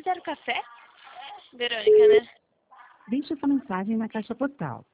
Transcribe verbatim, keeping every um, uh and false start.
fizeram café? Verônica, né? Deixe sua mensagem na caixa postal.